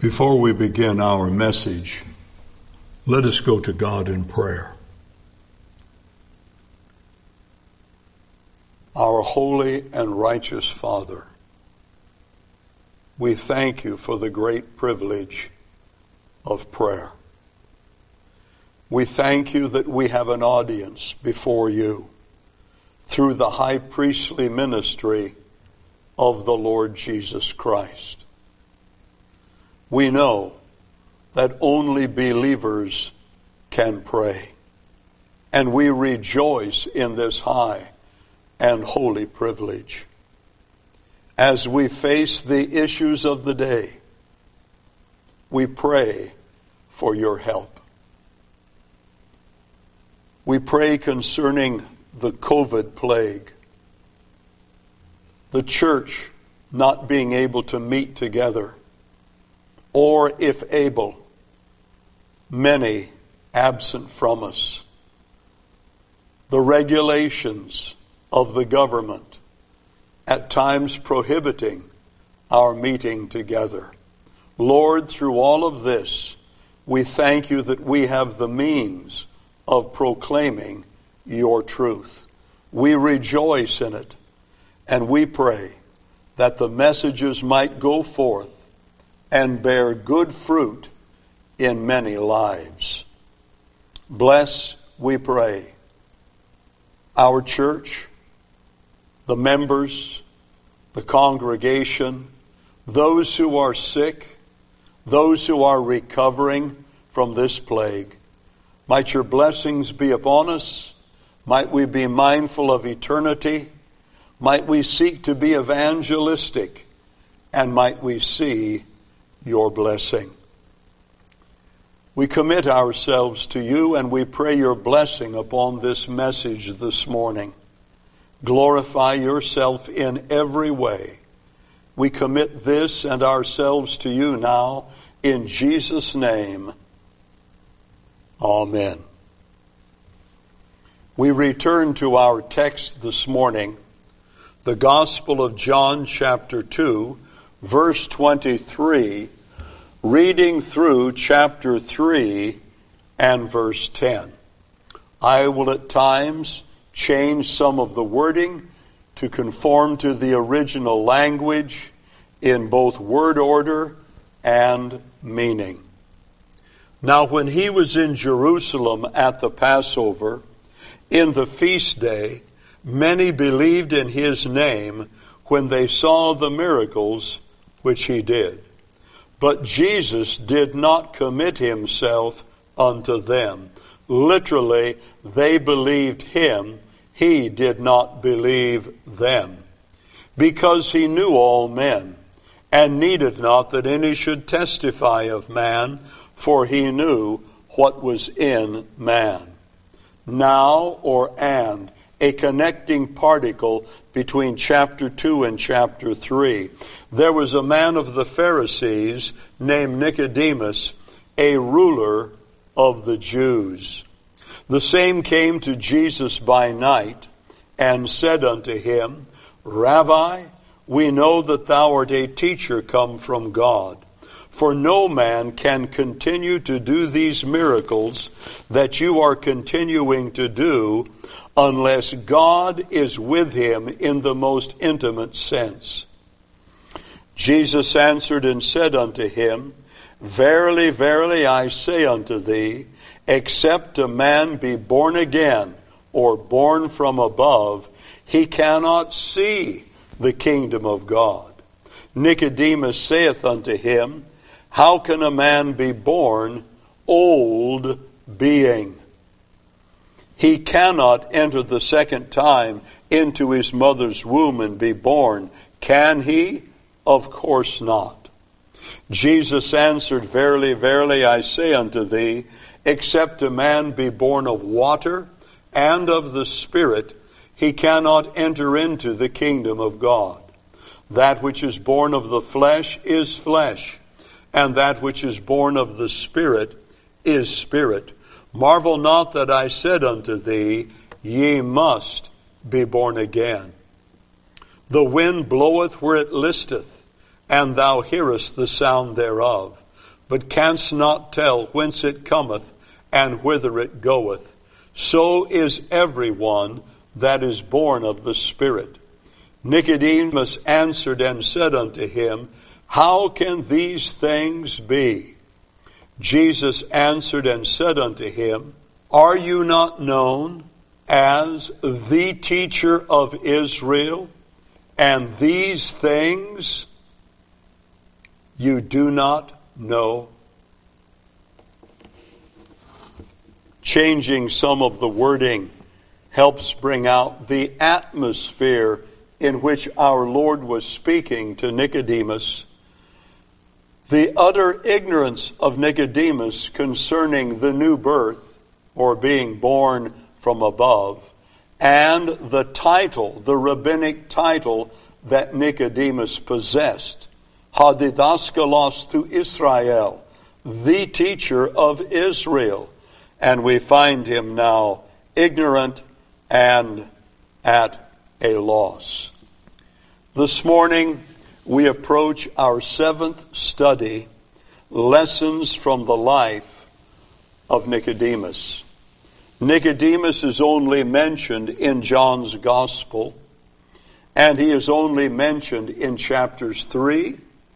Before we begin our message, let us go to God in prayer. Our holy and righteous Father, we thank you for the great privilege of prayer. We thank you that we have an audience before you through the high priestly ministry of the Lord Jesus Christ. We know that only believers can pray, and we rejoice in this high and holy privilege. As we face the issues of the day, we pray for your help. We pray concerning the COVID plague, the church not being able to meet together, or if able, many absent from us. The regulations of the government at times prohibiting our meeting together. Lord, through all of this, we thank you that we have the means of proclaiming your truth. We rejoice in it, and we pray that the messages might go forth and bear good fruit in many lives. Bless, we pray, our church, the members, the congregation, those who are sick, those who are recovering from this plague. Might your blessings be upon us. Might we be mindful of eternity. Might we seek to be evangelistic. And might we see your blessing. We commit ourselves to you, and we pray your blessing upon this message this morning. Glorify yourself in every way. We commit this and ourselves to you now in Jesus' name. Amen. We return to our text this morning, the Gospel of John chapter 2, verse 23, reading through chapter 3 and verse 10. I will at times change some of the wording to conform to the original language in both word order and meaning. Now when he was in Jerusalem at the Passover, in the feast day, many believed in his name when they saw the miracles which he did. But Jesus did not commit himself unto them. Literally, they believed him. He did not believe them. Because he knew all men, and needed not that any should testify of man, for he knew what was in man. Now, or and, a connecting particle between chapter 2 and chapter 3. There was a man of the Pharisees named Nicodemus, a ruler of the Jews. The same came to Jesus by night and said unto him, Rabbi, we know that thou art a teacher come from God. For no man can continue to do these miracles that you are continuing to do unless God is with him in the most intimate sense. Jesus answered and said unto him, Verily, verily, I say unto thee, except a man be born again, or born from above, he cannot see the kingdom of God. Nicodemus saith unto him, How can a man be born old being? He cannot enter the second time into his mother's womb and be born. Can he? Of course not. Jesus answered, Verily, verily, I say unto thee, except a man be born of water and of the Spirit, he cannot enter into the kingdom of God. That which is born of the flesh is flesh, and that which is born of the Spirit is spirit. Marvel not that I said unto thee, ye must be born again. The wind bloweth where it listeth, and thou hearest the sound thereof, but canst not tell whence it cometh and whither it goeth. So is every one that is born of the Spirit. Nicodemus answered and said unto him, How can these things be? Jesus answered and said unto him, Are you not known as the teacher of Israel, and these things you do not know? Changing some of the wording helps bring out the atmosphere in which our Lord was speaking to Nicodemus. The utter ignorance of Nicodemus concerning the new birth, or being born from above, and the title, the rabbinic title that Nicodemus possessed, Hadidaskalos to Israel, the teacher of Israel. And we find him now ignorant and at a loss. This morning we approach our 7th study, Lessons from the Life of Nicodemus. Nicodemus is only mentioned in John's Gospel, and he is only mentioned in chapters 3,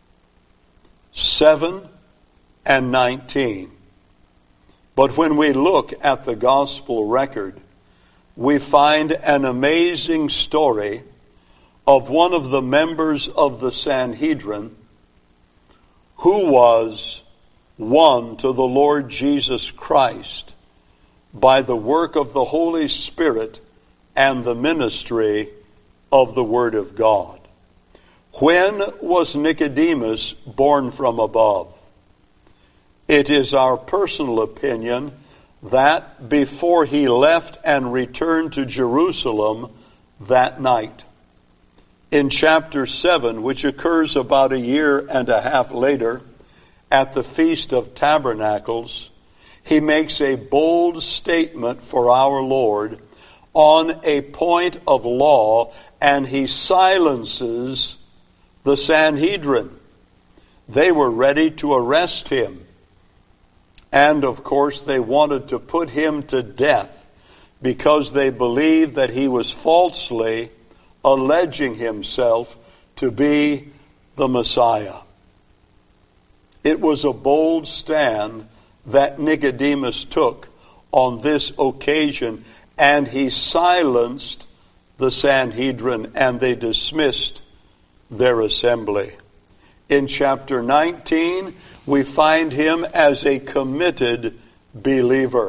7, and 19. But when we look at the Gospel record, we find an amazing story of one of the members of the Sanhedrin who was won to the Lord Jesus Christ by the work of the Holy Spirit and the ministry of the Word of God. When was Nicodemus born from above? It is our personal opinion that before he left and returned to Jerusalem that night. In chapter 7, which occurs about a year and a half later, at the Feast of Tabernacles, he makes a bold statement for our Lord on a point of law, and he silences the Sanhedrin. They were ready to arrest him. And of course they wanted to put him to death because they believed that he was falsely alleging himself to be the Messiah. It was a bold stand that Nicodemus took on this occasion, and he silenced the Sanhedrin, and they dismissed their assembly. In chapter 19, we find him as a committed believer,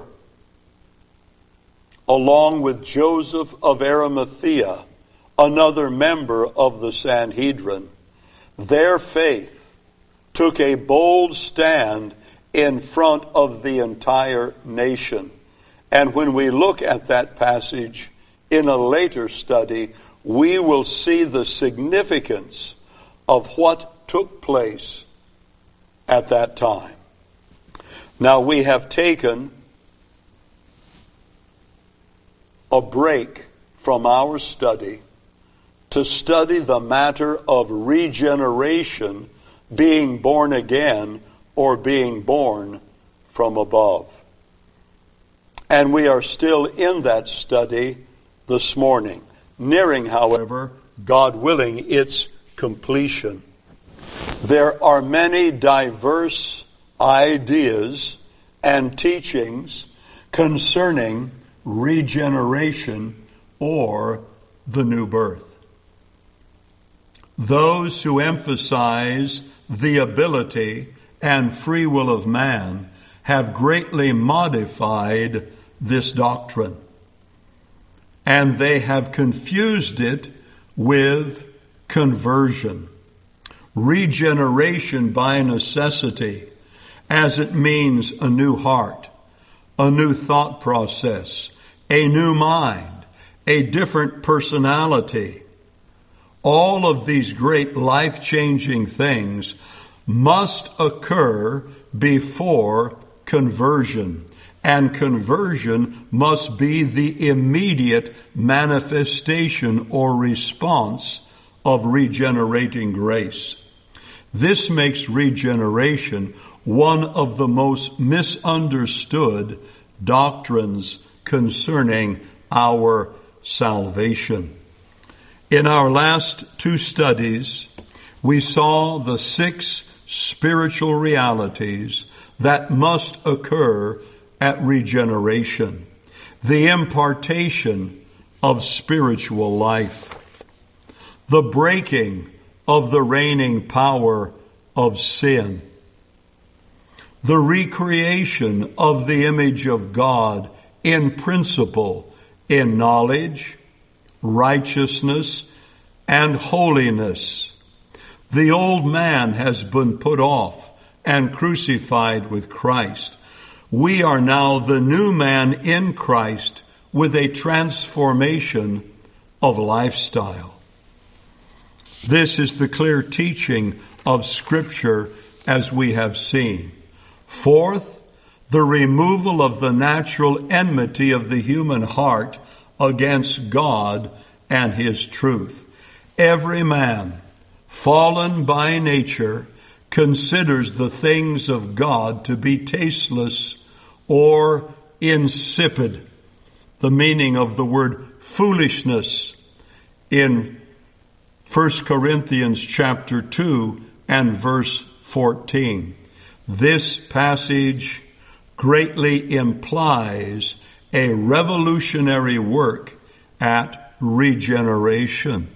along with Joseph of Arimathea, another member of the Sanhedrin. Their faith took a bold stand in front of the entire nation. And when we look at that passage in a later study, we will see the significance of what took place at that time. Now we have taken a break from our study to study the matter of regeneration, being born again or being born from above. And we are still in that study this morning, nearing, however, God willing, its completion. There are many diverse ideas and teachings concerning regeneration or the new birth. Those who emphasize the ability and free will of man have greatly modified this doctrine, and they have confused it with conversion. Regeneration by necessity, as it means a new heart, a new thought process, a new mind, a different personality. All of these great life-changing things must occur before conversion. And conversion must be the immediate manifestation or response of regenerating grace. This makes regeneration one of the most misunderstood doctrines concerning our salvation. In our last two studies, we saw the 6 spiritual realities that must occur at regeneration. The impartation of spiritual life, the breaking of the reigning power of sin, the recreation of the image of God in principle, in knowledge, righteousness, and holiness. The old man has been put off and crucified with Christ. We are now the new man in Christ with a transformation of lifestyle. This is the clear teaching of Scripture as we have seen. Fourth, the removal of the natural enmity of the human heart against God and His truth. Every man, fallen by nature, considers the things of God to be tasteless or insipid. The meaning of the word foolishness in 1 Corinthians chapter 2 and verse 14. This passage greatly implies a revolutionary work at regeneration.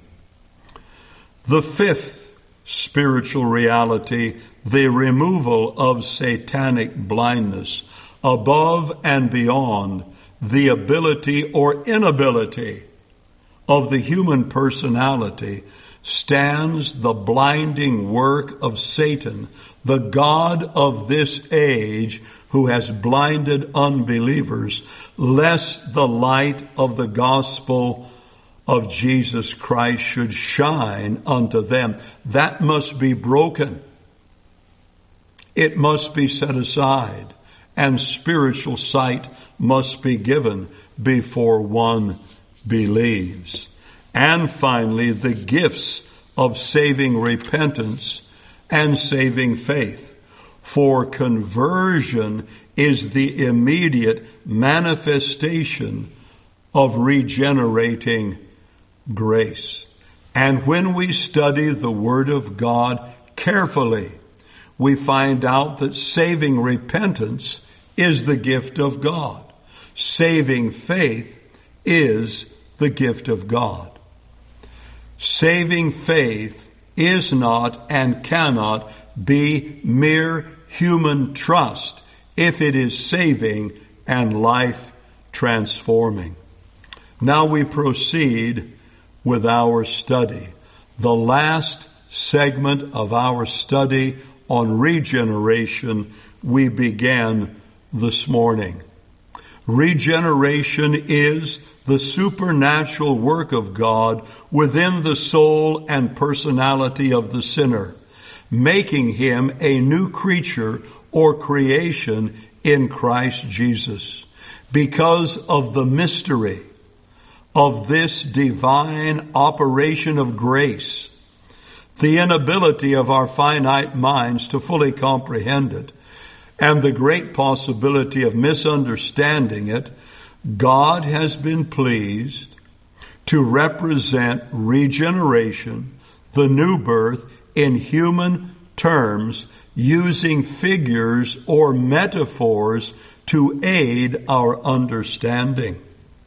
The 5th spiritual reality, the removal of satanic blindness above and beyond the ability or inability of the human personality, stands the blinding work of Satan, the god of this age, who has blinded unbelievers, lest the light of the gospel of Jesus Christ should shine unto them. That must be broken. It must be set aside, and spiritual sight must be given before one believes. And finally, the gifts of saving repentance and saving faith. For conversion is the immediate manifestation of regenerating grace. And when we study the Word of God carefully, we find out that saving repentance is the gift of God. Saving faith is the gift of God. Saving faith is not and cannot be mere human trust if it is saving and life transforming. Now we proceed with our study. The last segment of our study on regeneration we began this morning. Regeneration is the supernatural work of God within the soul and personality of the sinner, making him a new creature or creation in Christ Jesus. Because of the mystery of this divine operation of grace, the inability of our finite minds to fully comprehend it, and the great possibility of misunderstanding it, God has been pleased to represent regeneration, the new birth, in human terms, using figures or metaphors to aid our understanding.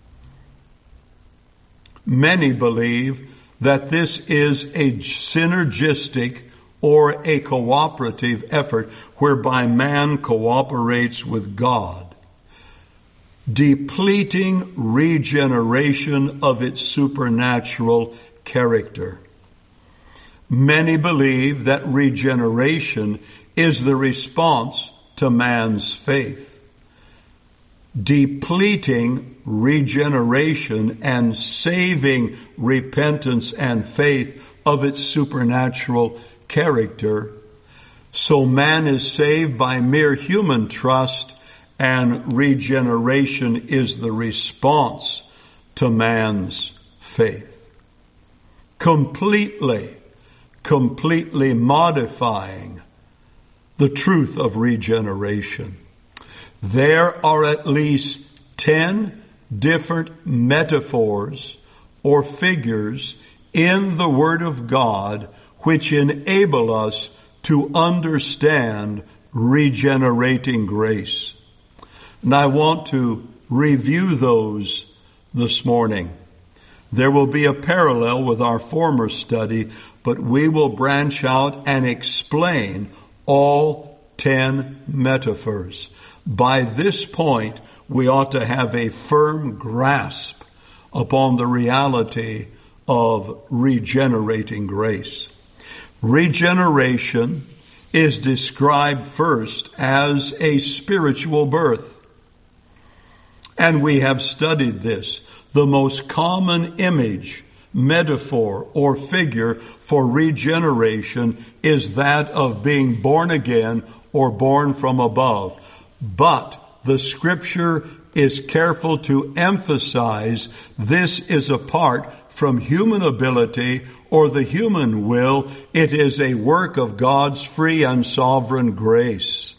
Many believe that this is a synergistic or a cooperative effort whereby man cooperates with God, depleting regeneration of its supernatural character. Many believe that regeneration is the response to man's faith. Depleting regeneration and saving repentance and faith of its supernatural character, so man is saved by mere human trust, and regeneration is the response to man's faith. Completely completely modifying the truth of regeneration. There are at least 10 different metaphors or figures in the Word of God which enable us to understand regenerating grace. And I want to review those this morning. There will be a parallel with our former study, but we will branch out and explain all 10 metaphors. By this point, we ought to have a firm grasp upon the reality of regenerating grace. Regeneration is described first as a spiritual birth. And we have studied this. The most common image, metaphor, or figure for regeneration is that of being born again or born from above. But the Scripture is careful to emphasize this is apart from human ability or the human will. It is a work of God's free and sovereign grace.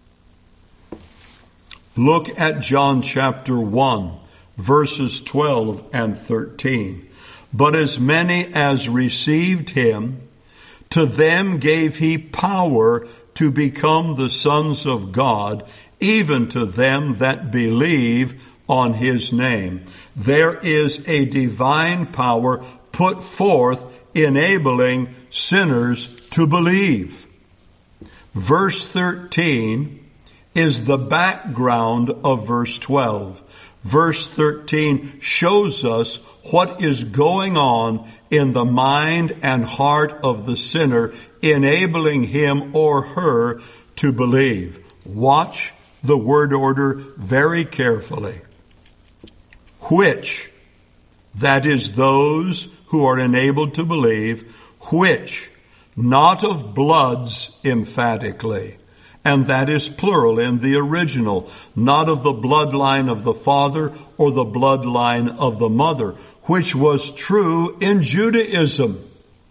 Look at John chapter 1, verses 12 and 13. But as many as received him, to them gave he power to become the sons of God, even to them that believe on his name. There is a divine power put forth enabling sinners to believe. Verse 13 is the background of verse 12. Verse 13 shows us what is going on in the mind and heart of the sinner, enabling him or her to believe. Watch the word order very carefully. Which, that is those who are enabled to believe, which, not of bloods emphatically, and that is plural in the original, not of the bloodline of the father or the bloodline of the mother, which was true in Judaism.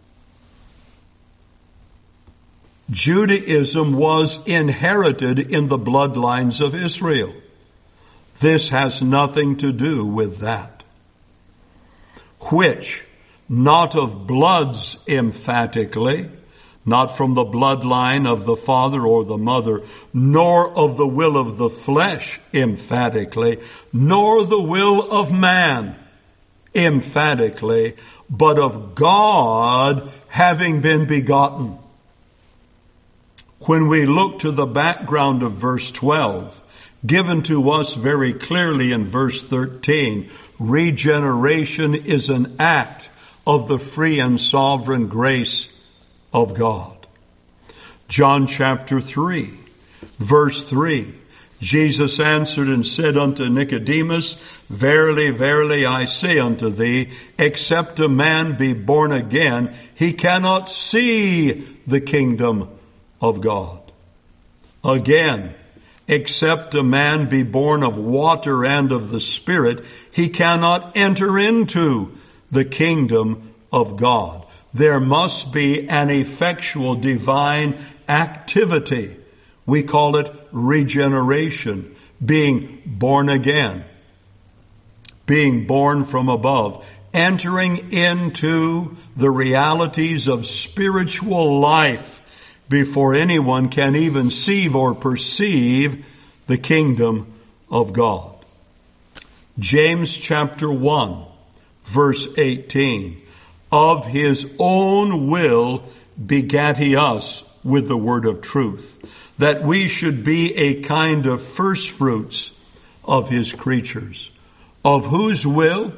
Judaism was inherited in the bloodlines of Israel. This has nothing to do with that. Which, not of bloods emphatically, not from the bloodline of the father or the mother, nor of the will of the flesh emphatically, nor the will of man emphatically, but of God having been begotten. When we look to the background of verse 12, given to us very clearly in verse 13, regeneration is an act of the free and sovereign grace of God. John chapter 3, verse 3, Jesus answered and said unto Nicodemus, Verily, verily, I say unto thee, except a man be born again, he cannot see the kingdom of God. Again, except a man be born of water and of the Spirit, he cannot enter into the kingdom of God. There must be an effectual divine activity. We call it regeneration, being born again, being born from above, entering into the realities of spiritual life before anyone can even see or perceive the kingdom of God. James chapter 1, verse 18. Of his own will begat he us with the word of truth, that we should be a kind of first fruits of his creatures. Of whose will?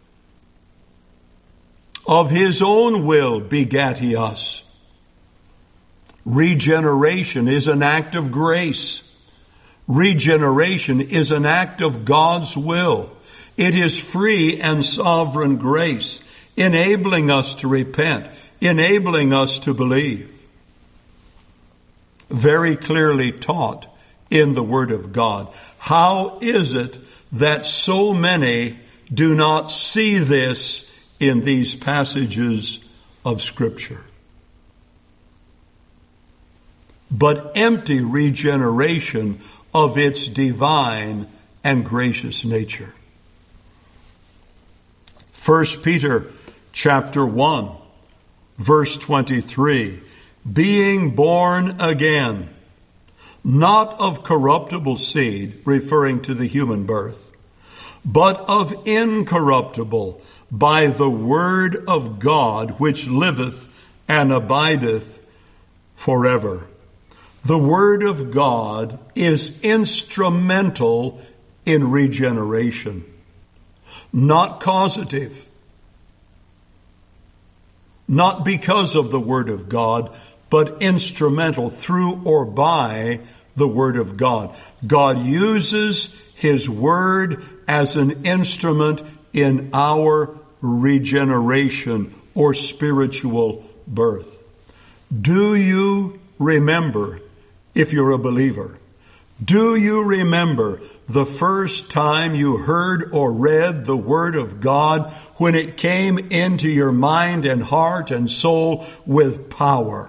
Of his own will begat he us. Regeneration is an act of grace. Regeneration is an act of God's will. It is free and sovereign grace, enabling us to repent, enabling us to believe. Very clearly taught in the Word of God. How is it that so many do not see this in these passages of Scripture? but empty regeneration of its divine and gracious nature. 1 Peter chapter 1, verse 23, being born again, not of corruptible seed, referring to the human birth, but of incorruptible, by the word of God, which liveth and abideth forever. The word of God is instrumental in regeneration, not causative, not because of the word of God, but instrumental through or by the word of God. God uses his word as an instrument in our regeneration or spiritual birth. Do you remember, if you're a believer, do you remember the first time you heard or read the Word of God when it came into your mind and heart and soul with power?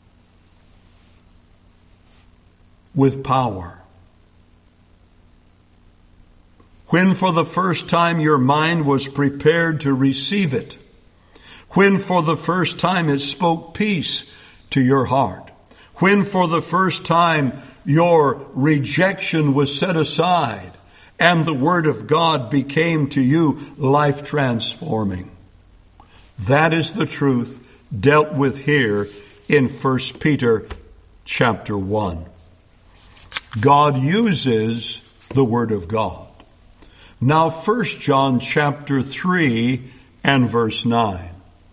With power. When for the first time your mind was prepared to receive it. When for the first time it spoke peace to your heart. When for the first time your rejection was set aside and the Word of God became to you life transforming. That is the truth dealt with here in 1 Peter chapter 1. God uses the Word of God. Now 1 John chapter 3 and verse 9.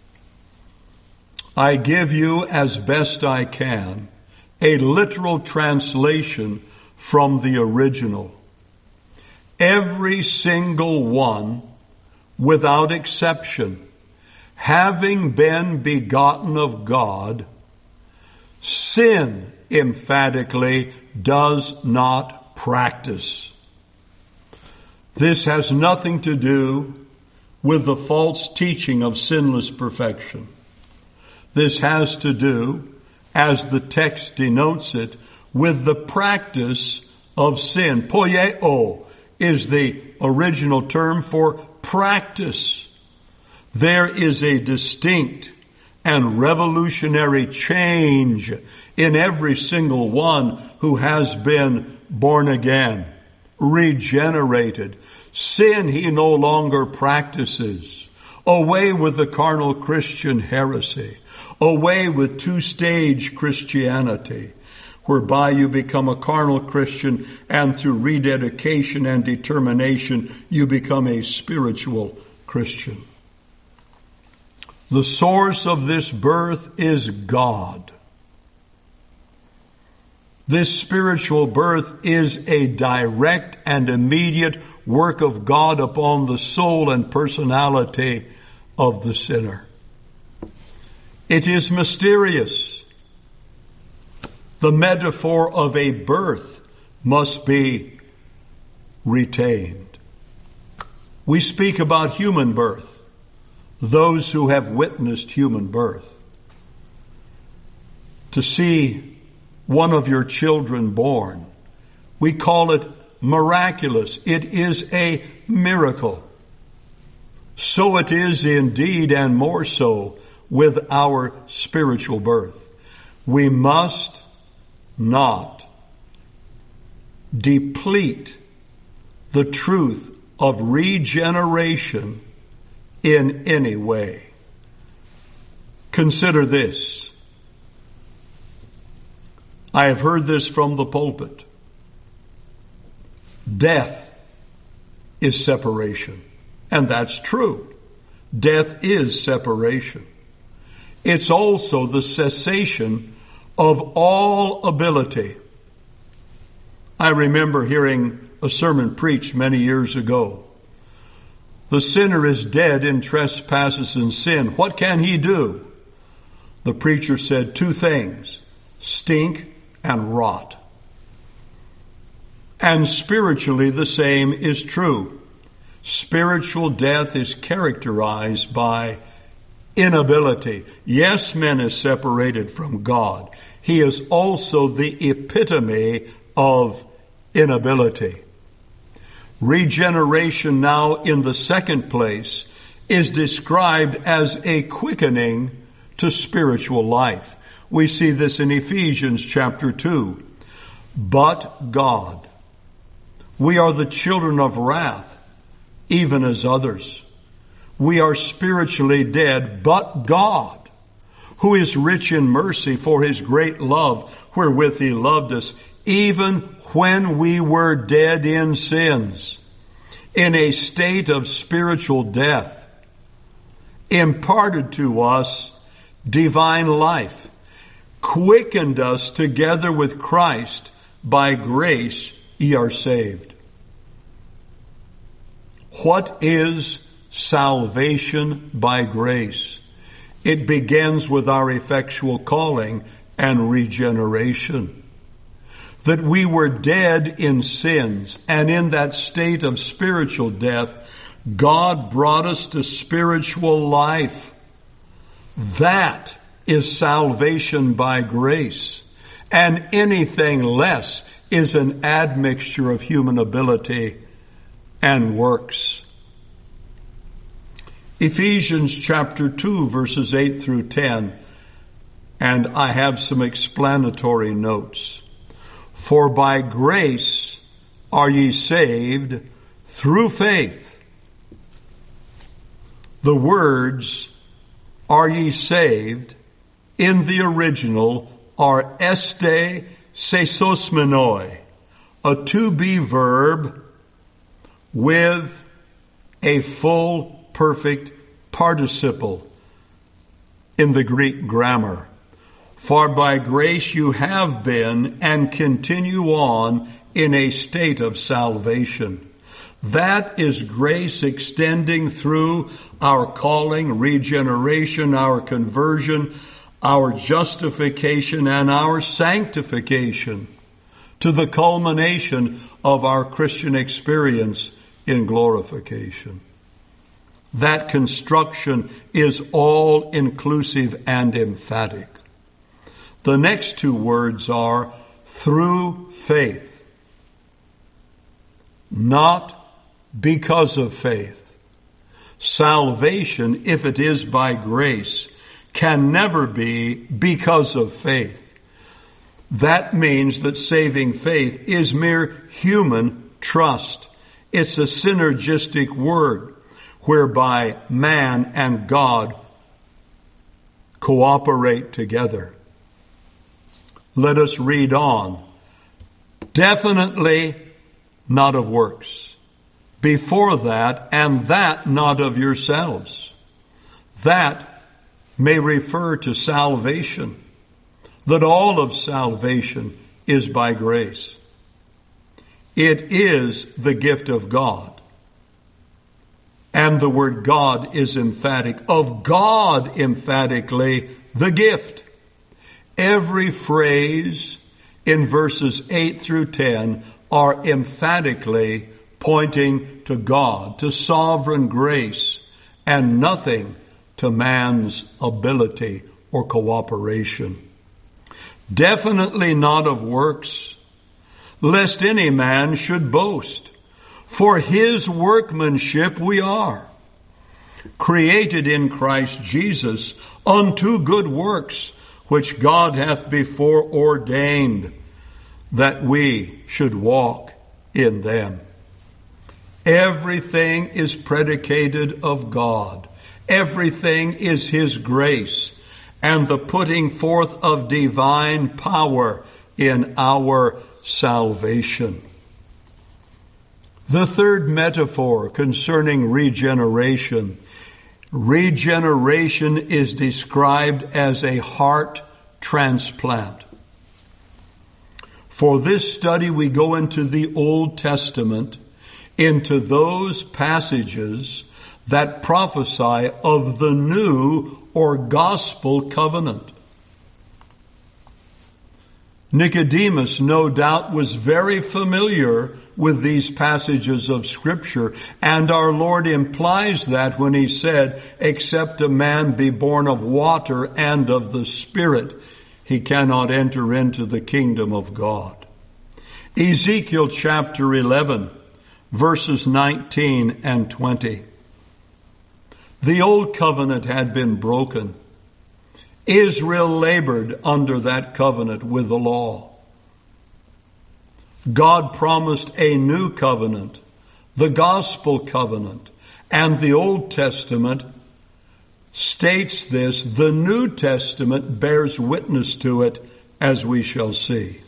I give you as best I can a literal translation from the original. Every single one, without exception, having been begotten of God, sin emphatically does not practice. This has nothing to do with the false teaching of sinless perfection. This has to do, as the text denotes it, with the practice of sin. Poieo is the original term for practice. There is a distinct and revolutionary change in every single one who has been born again, regenerated. Sin he no longer practices. Away with the carnal Christian heresy. Away with two-stage Christianity, whereby you become a carnal Christian and through rededication and determination you become a spiritual Christian. The source of this birth is God. This spiritual birth is a direct and immediate work of God upon the soul and personality of the sinner. It is mysterious. The metaphor of a birth must be retained. We speak about human birth, those who have witnessed human birth. To see one of your children born, we call it miraculous. It is a miracle. So it is indeed, and more so, with our spiritual birth. We must not deplete the truth of regeneration in any way. Consider this. I have heard this from the pulpit. Death is separation. And that's true. Death is separation. It's also the cessation of all ability. I remember hearing a sermon preached many years ago. The sinner is dead in trespasses and sin. What can he do? The preacher said two things: stink and rot. And spiritually the same is true. Spiritual death is characterized by inability. Yes, man is separated from God. he is also the epitome of inability. Regeneration now, in the second place, is described as a quickening to spiritual life. We see this in Ephesians chapter 2. But God. We are the children of wrath, even as others. We are spiritually dead, but God, who is rich in mercy for his great love, wherewith he loved us, even when we were dead in sins, in a state of spiritual death, imparted to us divine life, quickened us together with Christ. By grace ye are saved. What is salvation by grace? It begins with our effectual calling and regeneration. That we were dead in sins, and in that state of spiritual death, God brought us to spiritual life. That is salvation by grace. And anything less is an admixture of human ability and works. Ephesians chapter 2, verses 8 through 10, and I have some explanatory notes. For by grace are ye saved through faith. The words, are ye saved, in the original are este sesosmenoi, a to-be verb with a full perfect participle in the Greek grammar. For by grace you have been and continue on in a state of salvation. That is grace extending through our calling, regeneration, our conversion, our justification, and our sanctification to the culmination of our Christian experience in glorification. That construction is all inclusive and emphatic. The next two words are through faith, not because of faith. Salvation, if it is by grace, can never be because of faith. That means that saving faith is mere human trust. It's a synergistic word whereby man and God cooperate together. Let us read on. Definitely not of works. Before that, and that not of yourselves. That may refer to salvation. That all of salvation is by grace. It is the gift of God. And the word God is emphatic. Of God, emphatically, the gift. Every phrase in verses 8 through 10 are emphatically pointing to God, to sovereign grace, and nothing to man's ability or cooperation. Definitely not of works, lest any man should boast. For his workmanship we are, created in Christ Jesus unto good works, which God hath before ordained that we should walk in them. Everything is predicated of God. Everything is his grace and the putting forth of divine power in our salvation. The third metaphor concerning regeneration. Regeneration is described as a heart transplant. For this study we go into the Old Testament, into those passages that prophesy of the new or gospel covenant. Nicodemus, no doubt, was very familiar with these passages of Scripture, and our Lord implies that when he said, except a man be born of water and of the Spirit, he cannot enter into the kingdom of God. Ezekiel chapter 11, verses 19 and 20. The old covenant had been broken. Israel labored under that covenant with the law. God promised a new covenant, the gospel covenant, and the Old Testament states this. The New Testament bears witness to it, as we shall see.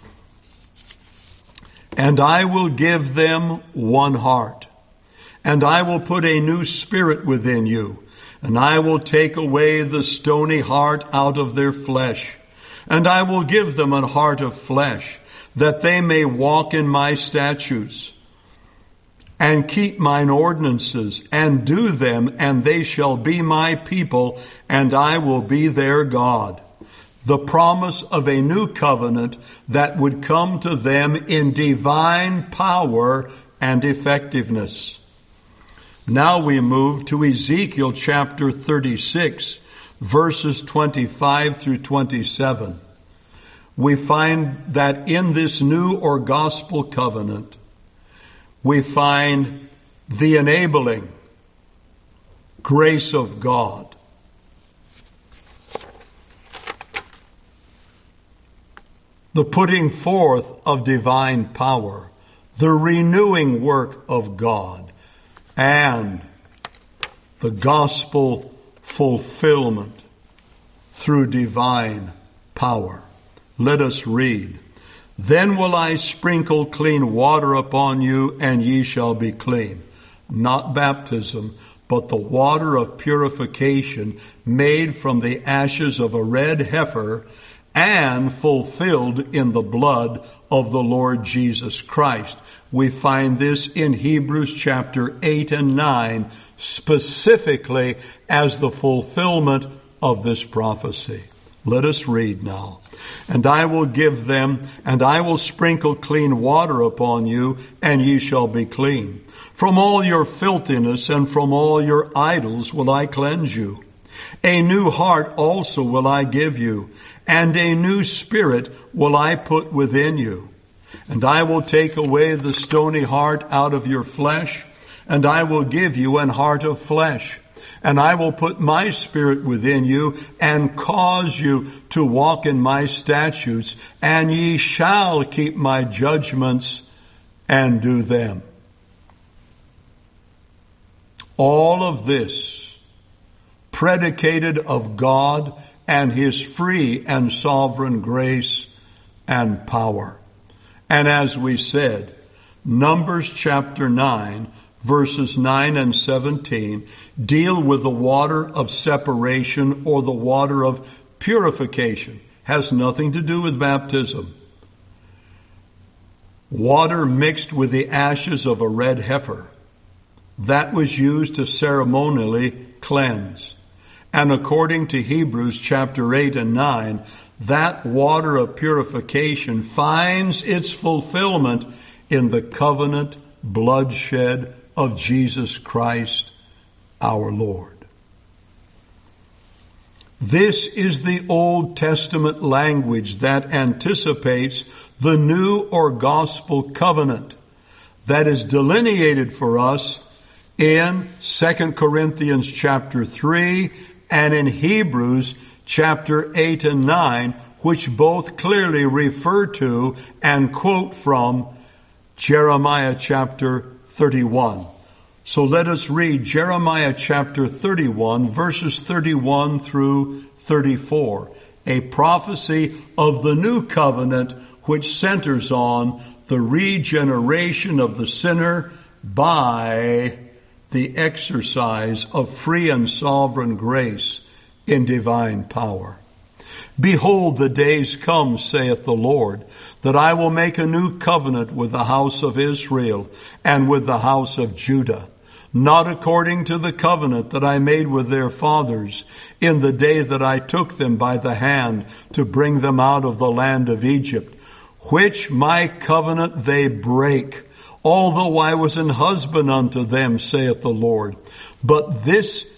And I will give them one heart, and I will put a new spirit within you, and I will take away the stony heart out of their flesh, and I will give them a heart of flesh, that they may walk in my statutes, and keep mine ordinances, and do them, and they shall be my people, and I will be their God. The promise of a new covenant that would come to them in divine power and effectiveness. Now we move to Ezekiel chapter 36, verses 25 through 27. We find that in this new or gospel covenant, we find the enabling grace of God. The putting forth of divine power, the renewing work of God, and the gospel fulfillment through divine power. Let us read. Then will I sprinkle clean water upon you, and ye shall be clean. Not baptism, but the water of purification made from the ashes of a red heifer and fulfilled in the blood of the Lord Jesus Christ. We find this in Hebrews chapter 8 and 9, specifically as the fulfillment of this prophecy. Let us read now. And I will give them, and I will sprinkle clean water upon you, and ye shall be clean. From all your filthiness and from all your idols will I cleanse you. A new heart also will I give you, and a new spirit will I put within you. And I will take away the stony heart out of your flesh, and I will give you an heart of flesh. And I will put my spirit within you, and cause you to walk in my statutes, and ye shall keep my judgments and do them. All of this predicated of God and His free and sovereign grace and power. And as we said, Numbers chapter 9, verses 9 and 17 deal with the water of separation or the water of purification. Has nothing to do with baptism. Water mixed with the ashes of a red heifer. That was used to ceremonially cleanse. And according to Hebrews chapter 8 and 9, that water of purification finds its fulfillment in the covenant bloodshed of Jesus Christ, our Lord. This is the Old Testament language that anticipates the new or gospel covenant that is delineated for us in 2 Corinthians chapter 3 and in Hebrews chapter 8 and 9, which both clearly refer to and quote from Jeremiah chapter 31. So let us read Jeremiah chapter 31, verses 31 through 34, a prophecy of the new covenant which centers on the regeneration of the sinner by the exercise of free and sovereign grace in divine power. Behold, the days come, saith the Lord, that I will make a new covenant with the house of Israel and with the house of Judah, not according to the covenant that I made with their fathers in the day that I took them by the hand to bring them out of the land of Egypt, which my covenant they break, although I was an husband unto them, saith the Lord. But this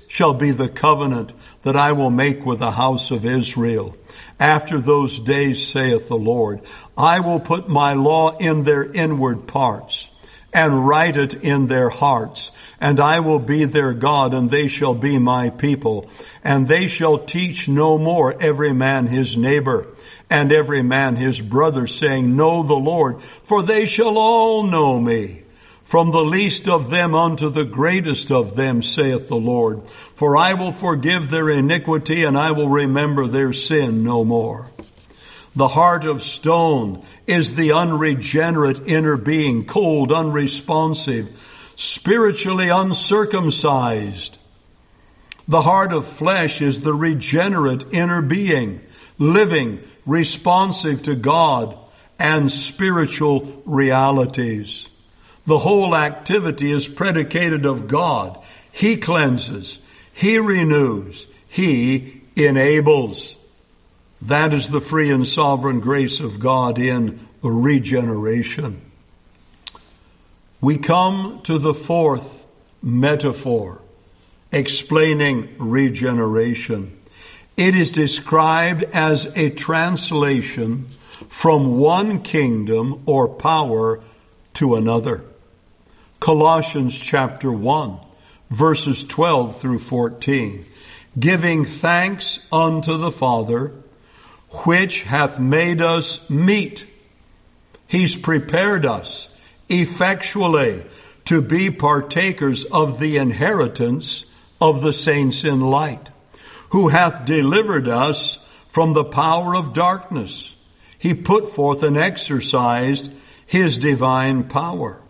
shall be the covenant that I will make with the house of Israel. After those days, saith the Lord, I will put my law in their inward parts, and write it in their hearts, and I will be their God, and they shall be my people. And they shall teach no more every man his neighbor, and every man his brother, saying, Know the Lord, for they shall all know me, from the least of them unto the greatest of them, saith the Lord. For I will forgive their iniquity, and I will remember their sin no more. The heart of stone is the unregenerate inner being, cold, unresponsive, spiritually uncircumcised. The heart of flesh is the regenerate inner being, living, responsive to God and spiritual realities. The whole activity is predicated of God. He cleanses, He renews, He enables. That is the free and sovereign grace of God in regeneration. We come to the fourth metaphor, explaining regeneration. It is described as a translation from one kingdom or power to another. Colossians chapter 1, verses 12 through 14. Giving thanks unto the Father, which hath made us meet. He's prepared us effectually to be partakers of the inheritance of the saints in light, who hath delivered us from the power of darkness. He put forth and exercised His divine power.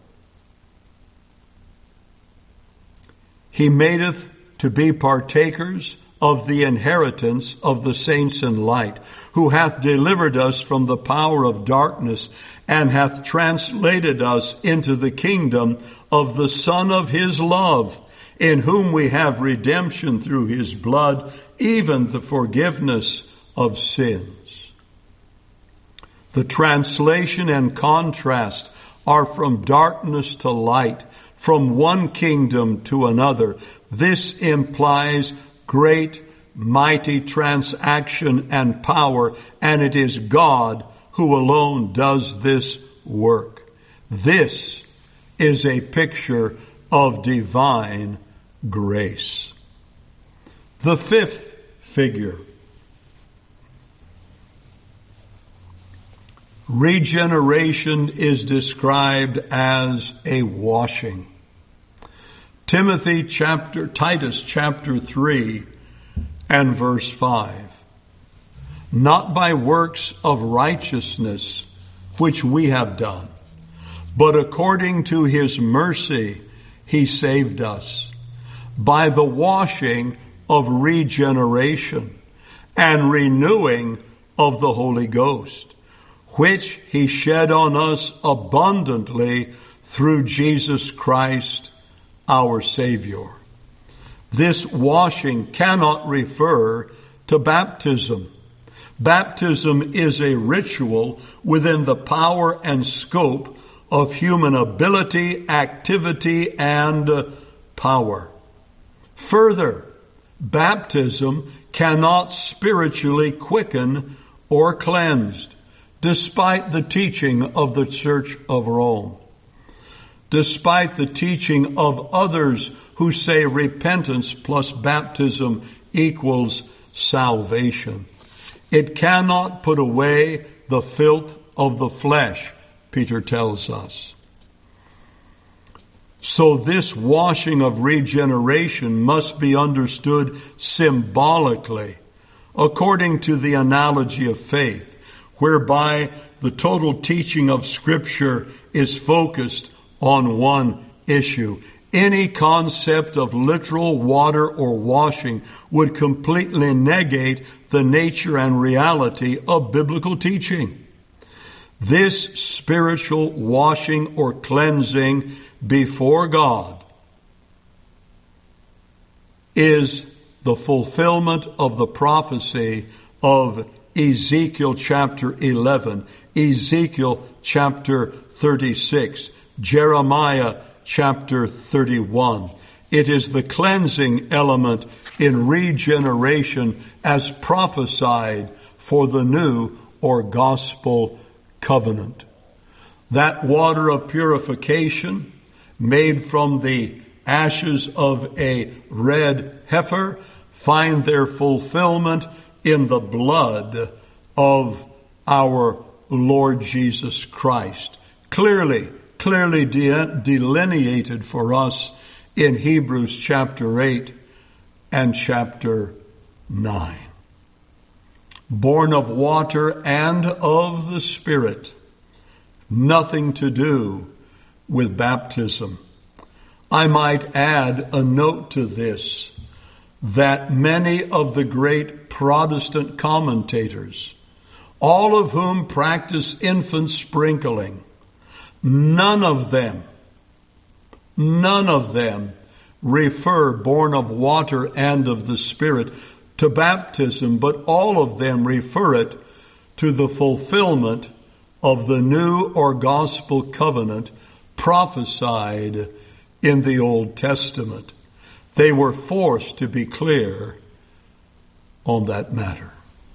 He madeth to be partakers of the inheritance of the saints in light, who hath delivered us from the power of darkness, and hath translated us into the kingdom of the Son of His love, in whom we have redemption through His blood, even the forgiveness of sins. The translation and contrast are from darkness to light, from one kingdom to another. This implies great, mighty transaction and power, and it is God who alone does this work. This is a picture of divine grace. The fifth figure. Regeneration is described as a washing. Titus chapter 3 and verse 5. Not by works of righteousness which we have done, but according to His mercy He saved us, by the washing of regeneration and renewing of the Holy Ghost, which He shed on us abundantly through Jesus Christ our Savior. This washing cannot refer to baptism. Baptism is a ritual within the power and scope of human ability, activity, and power. Further, baptism cannot spiritually quicken or cleanse, despite the teaching of the Church of Rome. Despite the teaching of others who say repentance plus baptism equals salvation. It cannot put away the filth of the flesh, Peter tells us. So this washing of regeneration must be understood symbolically, according to the analogy of faith, whereby the total teaching of Scripture is focused on one issue. Any concept of literal water or washing would completely negate the nature and reality of biblical teaching. This spiritual washing or cleansing before God is the fulfillment of the prophecy of Ezekiel chapter 11, Ezekiel chapter 36, Jeremiah chapter 31, It is the cleansing element in regeneration as prophesied for the new or gospel covenant. That water of purification made from the ashes of a red heifer find their fulfillment in the blood of our Lord Jesus Christ. Clearly delineated for us in Hebrews chapter 8 and chapter 9. Born of water and of the Spirit, nothing to do with baptism. I might add a note to this, that many of the great Protestant commentators, all of whom practice infant sprinkling, none of them refer born of water and of the Spirit to baptism, but all of them refer it to the fulfillment of the new or gospel covenant prophesied in the Old Testament. They were forced to be clear on that matter.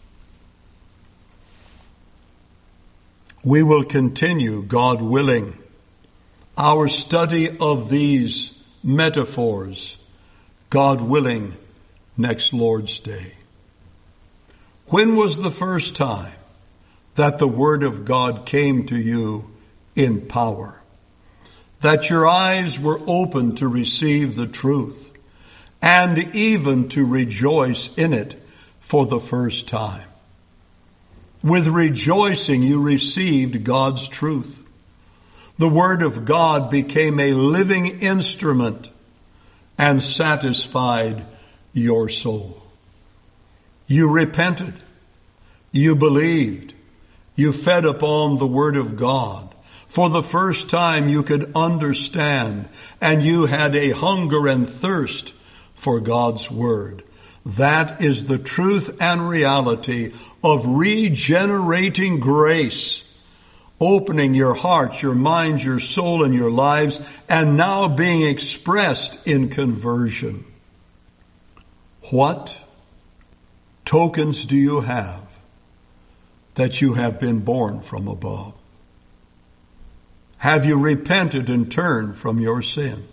We will continue, God willing, our study of these metaphors, God willing, next Lord's Day. When was the first time that the Word of God came to you in power? That your eyes were open to receive the truth and even to rejoice in it for the first time. With rejoicing, you received God's truth. The Word of God became a living instrument and satisfied your soul. You repented. You believed. You fed upon the Word of God. For the first time you could understand, and you had a hunger and thirst for God's Word. That is the truth and reality of regenerating grace, opening your heart, your mind, your soul, and your lives, and now being expressed in conversion. What tokens do you have that you have been born from above? Have you repented and turned from your sin?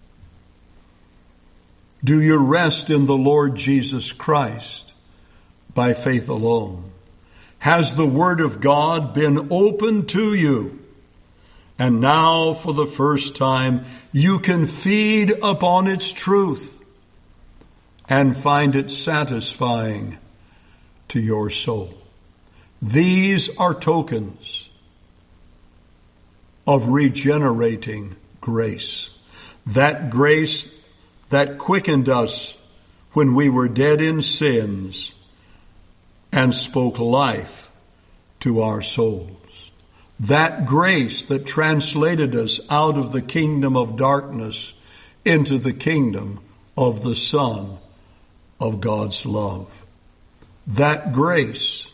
Do you rest in the Lord Jesus Christ by faith alone? Has the Word of God been opened to you? And now, for the first time, you can feed upon its truth and find it satisfying to your soul. These are tokens of regenerating grace. That grace that quickened us when we were dead in sins and spoke life to our souls. That grace that translated us out of the kingdom of darkness into the kingdom of the Son of God's love. That grace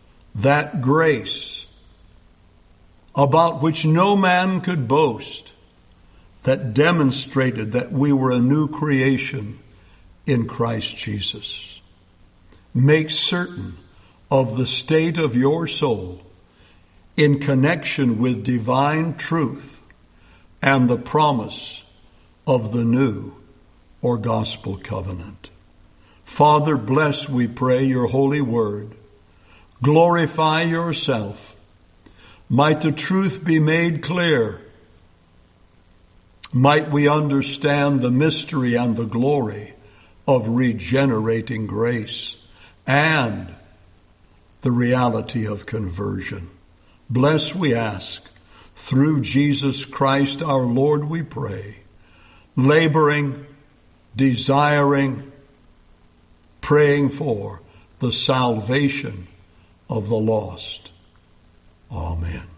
about which no man could boast, that demonstrated that we were a new creation in Christ Jesus. Make certain of the state of your soul in connection with divine truth and the promise of the new or gospel covenant. Father, bless, we pray, your holy word. Glorify yourself. Might the truth be made clear. Might we understand the mystery and the glory of regenerating grace and the reality of conversion. Bless, we ask, through Jesus Christ our Lord, we pray, laboring, desiring, praying for the salvation of the lost. Amen.